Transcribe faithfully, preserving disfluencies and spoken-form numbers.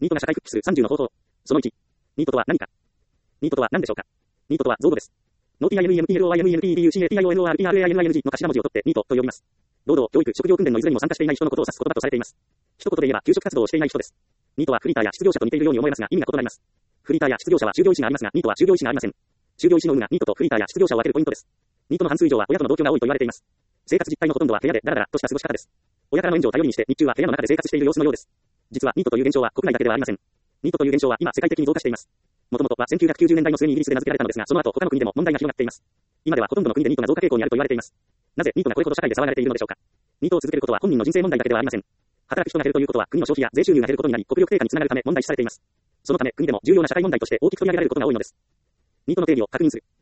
ニートが社会復帰するさんじゅうの方法。そのいち。ニートとは何か。ニートとは何でしょうか。ニートとは造語です。ノー ティーアイエムイーエムティーエルオーアイエムイーエムティーディーユーシーエーティーアイオーエヌオーアールピーアールエーアイエヌアイエヌジー の頭文字を取ってニートと呼びます。労働、教育、職業訓練のいずれにも参加していない人のことを指す言葉とされています。一言で言えば、休職活動をしていない人です。ニートはフリーターや失業者と似ているように思えますが、意味が異なります。フリーターや失業者は就業意思がありますが、ニートは就業意思がありません。就業意思の有無がニートとフリーターや失業者を分けるポイントです。ニートの半数以上は親との同居が多いと言われています。生活実態のほとんどは部屋でダラダラとした過ごし方です。親からの援助を頼りにして日中は部屋の中で生活している様子のようです。実はニートという現象は国内だけではありません。ニートという現象は今世界的に増加しています。もともとはせんきゅうひゃくきゅうじゅうねんだいの末にイギリスで名付けられたのですが、その後他の国でも問題が広がっています。今ではほとんどの国でニートが増加傾向にあると言われています。なぜニートがこれほど社会で騒がれているのでしょうか。ニートを続けることは本人の人生問題だけではありません。働く人が減るということは国の消費や税収入が減ることになり、国力低下につながるため問題視されています。そのため国でも重要な社会問題として大きく取り上げられることが多いのです。ニートの定義を確認する。